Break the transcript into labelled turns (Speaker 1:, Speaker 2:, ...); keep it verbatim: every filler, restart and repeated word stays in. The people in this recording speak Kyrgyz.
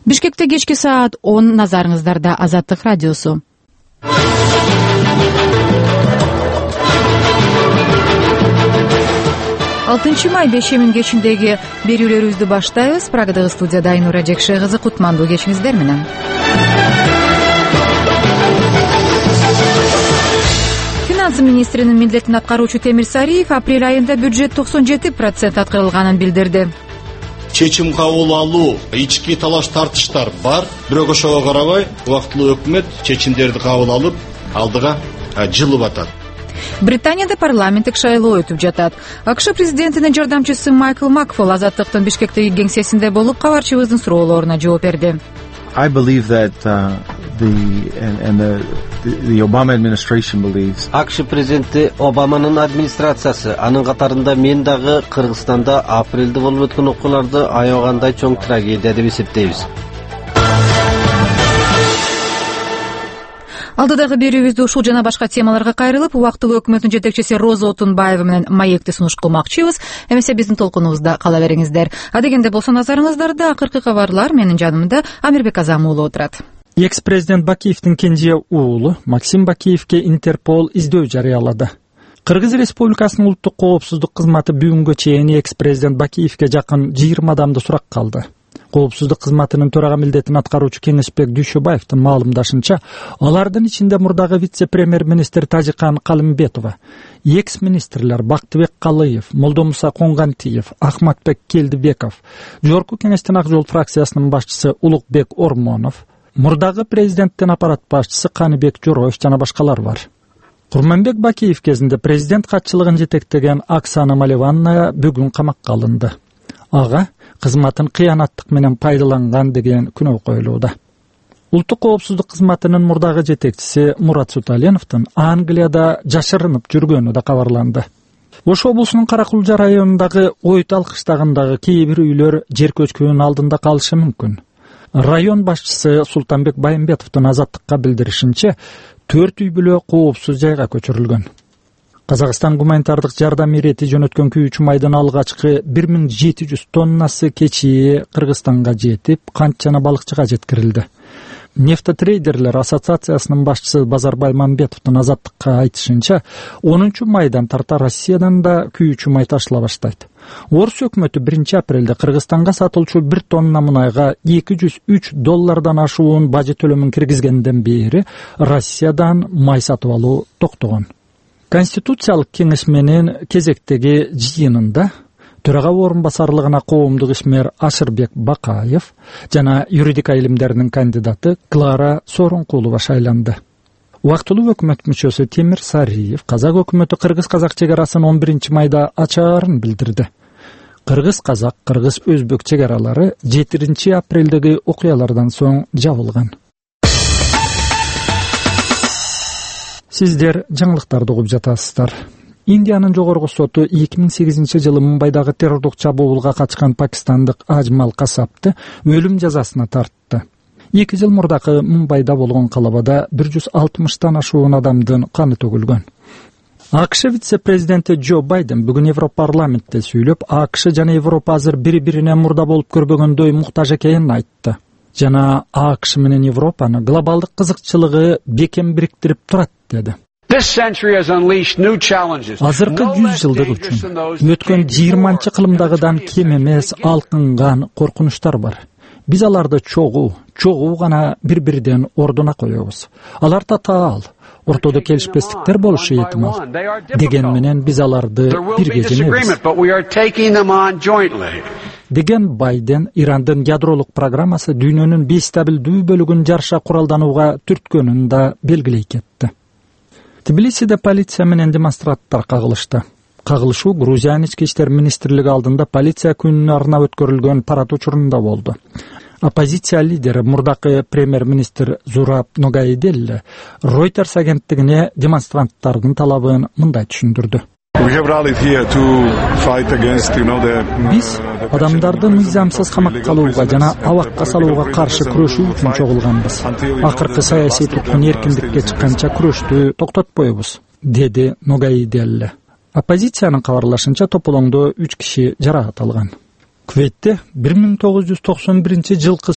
Speaker 1: Бишкекте кечки саат он, назарыңыздарда Азаттык радиосу. алтынчы май бешемин кечиндеги берүүлөрүбүздү баштайбыз. Прагадагы студияда Айнура Жекше кызы, кутмандуу кечиңиздер менен. Финансы министринин милдетин аткаруучу Темир Сариев апрель айында бюджет токсон жети процент аткарылганын билдирди.
Speaker 2: Чечим кабыл алуу, ички талаш тартыштар бар, бирок ошого карабай убактылуу өкмөт чечимдерди кабыл алып, алдыга жылып атат.
Speaker 1: Британияда парламенттик шайлоо өтүп жатат. АКШ президентинин жардамчысы Майкл Макфол Азаттыктын Бишкектеги кеңсесинде болуп, кабарчыбыздын суроолоруна жооп берди.
Speaker 3: I believe that uh, the and, and the, the Obama administration believes.
Speaker 4: АКШ президенти Обаманын администрациясы, анын катарында мен дагы Кыргызстанда апрелде болуп өткөн окуяларды аябагандай чоң трагедия деп эсептейбиз.
Speaker 1: Алдыдагы берүүбүздү ушул жана башка темаларга кайрылып, убактылуу өкмөттүн жетекчиси Роза Отунбаева менен маекти сунуш кылмакчыбыз. Эмесе биздин толкунубузда кала бериңиздер. Адегенде болсо назарыңыздарда акыркы кабарлар. Менин жанымда Амирбек Азам уулу отурат.
Speaker 5: Экс-президент Бакиевдин кенже уулу Максим Бакиевке Интерпол издөө жарыялады. Кыргыз Республикасынын улуттук коопсуздук кызматы бүгүнгө чейин экс-президент Бакиевке жакын жыйырма адамды суракка алды. Коопсуздук кызматынын төрага милдетин аткаруучу Кеңешбек Дүйшөбаевдин маалымдашынча, алардын ичинде мурдагы вице-премьер-министр Тажикан Калымбетова, экс-министрлер Бактыбек Калыев, Молдомуса Конгантиев, Ахматбек Келдибеков, Жогорку Кеңештин Ак жол фракциясынын башчысы Улукбек Ормонов, мурдагы президенттин аппарат башчысы Каныбек Жороев жана башкалар бар. Курманбек Бакиев кезинде президент катчылыгын жетектеген Оксана Маливанна бүгүн камакка алынды. Ага кызматын кыянаттык менен пайдаланган деген күнөө коюлууда. Улуттук коопсуздук кызматынын мурдагы жетекчиси Мурат Суталеновдун Англияда жашырынып жүргөнү да кабарланды. Ош облусунун Каракулжа районундагы Ойтал кыштагындагы кээ бир үйлөр жер көчкүнүн алдында калышы мүмкүн. Район башчысы Султанбек Байымбетовдун Азаттыкка билдиришинче, төрт үй бүлө коопсуз жайга көчүрүлгөн. Казакстан гуманитардык жардам ирети жөнөткөн күйүүчү майдын алгачкы бир миң жети жүз тоннасы кечээ Кыргызстанга жетип, кант жана балыкчыга жеткирилди. Нефтотрейдерлер ассоциациясынын башчысы Базарбай Мамбетовдун Азаттыкка айтышынча, онунчу майдан тарта Россиядан да күйүүчү май ташыла баштайт. Орус өкмөтү биринчи апрелде Кыргызстанга сатылчу бир тонна мунайга эки жүз үч доллардан ашуун бажы төлөмүн киргизгенден бери Россиядан май сатып алуу токтогон. Конституциялык кеңеш менен кезектеги жыйынында төрага орун басарлыгына коомдук ишмер Ашырбек Бакаев жана юридика илимдеринин кандидаты Клара Сооронкулова шайланды. Убактылуу өкмөт мүчөсү Темир Сариев казак өкмөтү кыргыз-казак чегарасын он биринчи майда ачаарын билдирди. Кыргыз-казак, кыргыз-өзбек чегаралары жетинчи апрелдеги окуялардан соң жабылган. Сиздер жаңылыктарды угуп жатасыздар. Индиянын жогорку соту эки миң сегизинчи жылы Мумбайдагы террордук чабуулга катышкан пакистандык Ажмал Касапты өлүм жазасына тартты. эки жыл мурдакы Мумбайда болгон калабада бир жүз алтымыштан ашуун адамдын каны төгүлгөн. АКШ вице-президенти Джо Байден бүгүн Европарламентте сүйлөп, АКШ жана Европа азыр бири-бирине мурда болуп көрбөгөндөй муктаж экенин айтты. Жана АКШ менен Европаны глобалдык кызыкчылыгы бекем бириктирип турат деди. Азыркы жүз жылдык үчүн өткөн жыйырманчы кылымдагыдан кем эмес алкынган коркунучтар бар. Биз аларды чогуу, чогуу гана бири-бириден ордуна коебуз. Алар татаал, ортодо келишпестиктер болушу ыктымал. Деген менен биз аларды бирге жеңебиз. Деген Байден Ирандын ядролук программасы дүйнөнүн бестабилдүү бөлүгүн жарыша куралданууга түрткөнүн да белгилей кетти. Тбилисиде полиция менен демонстранттар кагылышты. Кагылышуу Грузиянын ички иштер министрлиги алдында полиция күнүнө арнап өткөрүлгөн парад учурунда болду. Оппозиция лидери мурдакы премьер-министр Зураб Ногаиделли Reuters агенттигине демонстранттардын талабын мындай түшүндүрдү. Биз адамдарды мыйзамсыз камакка алууга жана абакка салууга каршы күрөшүү үчүн чогулганбыз. Акыркы саясий туткун эркиндикке чыкканча күрөштү токтотпойбуз, деди Ногаиделли. Оппозициянын кабарлашынча тополоңдо үч киши жаракат алган. Куветте бир миң тогуз жүз токсон биринчи жылкы